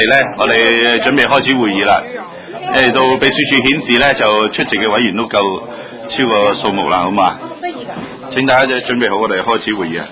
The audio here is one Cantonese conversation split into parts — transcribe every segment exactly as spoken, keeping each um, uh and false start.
咧，我哋準備開始會議啦。誒，到秘書處顯示咧，就出席嘅委員都夠超過數目啦，好嘛？請大家就準備好，我哋開始會議啊！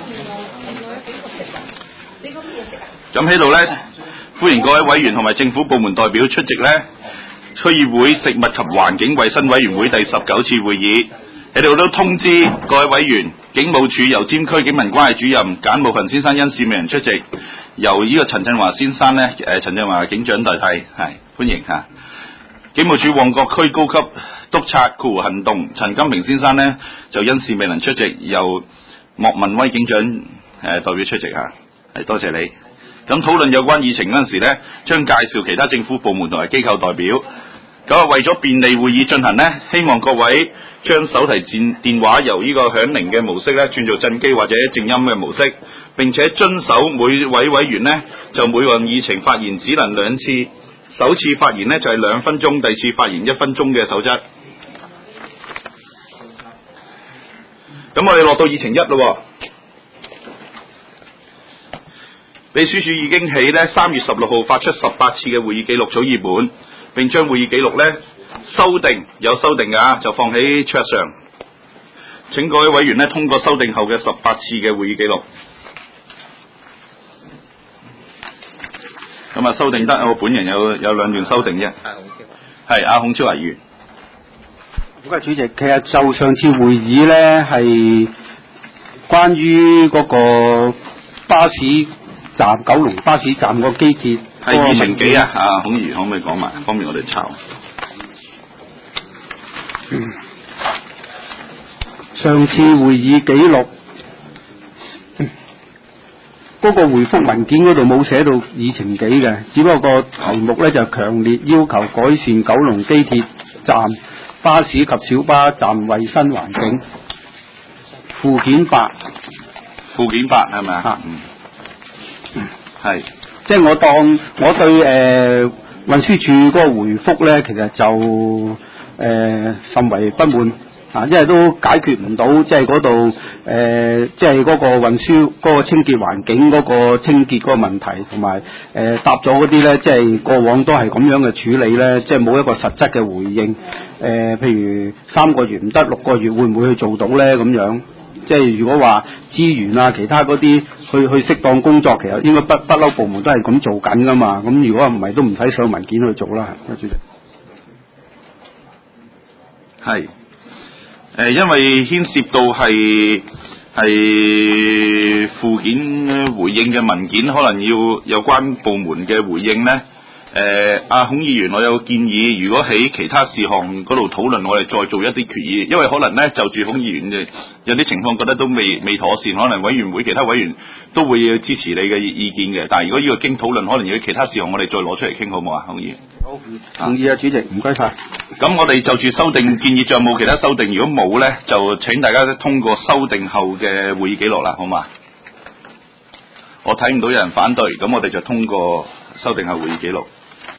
咁喺度咧，歡迎各位委員同埋政府部門代表出席咧區議會食物及環境衛生委員會第十九次會議。喺度都通知各位委員，警務處油尖區警民關係主任簡慕群先生因事未能出席，由呢個陳振華先生咧，誒陳振華警長代替，係歡迎嚇。警務處旺角區高級督察括弧行動陳金平先生咧，就因事未能出席，由莫文威警長誒、呃、代表出席嚇，係多謝你。咁討論有關議程嗰陣時咧，將介紹其他政府部門同埋機構代表。咁啊，為咗便利會議進行呢，希望各位將手提電電話由呢個響鈴嘅模式咧轉做震機或者靜音嘅模式，並且遵守每位委員呢就每項議程發言只能兩次，首次發言呢就係兩分鐘，第二次發言一分鐘嘅守則。咁我哋落到議程一咯。秘書處已經喺咧三月十六號發出十八次嘅會議記錄草擬本，並將會議記錄咧修訂有修訂㗎，就放喺桌上。請各位委員咧通過修訂後嘅十八次嘅會議記錄。咁啊，修訂得我本人有有兩段修訂啫。係阿孔超議員。 唔該主席，其實就上次會議咧係關於嗰個巴士站九龍巴士站個機鐵係議程幾啊？啊，孔議員可唔可以講埋，方便我哋抄？ 嗯，上次會議記錄嗰、那個回覆文件嗰度冇寫到議程幾嘅，只不過個題目咧就強烈要求改善九龍機鐵站巴士及小巴站衛生環境。附件八， 附件八係咪啊？嗯。係， 即係我當我對誒、呃、運輸署嗰個回覆咧，其實就誒、呃、甚為不滿啊，因為都解決唔到即係嗰度誒，即係嗰個運輸嗰個清潔環境嗰個清潔嗰個問題，同埋誒答咗嗰啲咧，即係過往都係咁樣嘅處理咧，即係冇一個實質嘅回應。誒、呃，譬如三個月唔得，六個月會唔會去做到咧？咁樣。即係如果話資源啊，其他嗰啲去去適當工作，其實應該不不嬲部門都係咁做緊噶嘛。咁如果唔係，都唔使上文件去做啦。主席係誒，因為牽涉到係係附件回應嘅文件，可能要有關部門嘅回應咧。誒，阿、呃、孔議員，我有建議，如果喺其他事項嗰度討論，我哋再做一啲決議，因為可能咧就住孔議員嘅有啲情況覺得都未未妥善，可能委員會其他委員都會支持你嘅意見嘅。但係如果呢個經討論，可能要其他事項我哋再攞出嚟傾，好唔好啊，孔議員？ 好，同意啊，主席，唔該晒。 咁我哋就住修訂建議，仲有冇其他修訂？如果冇咧，就請大家通過修訂後嘅會議記錄啦，好嘛？我睇唔到有人反對，咁我哋就通過修訂後會議記錄。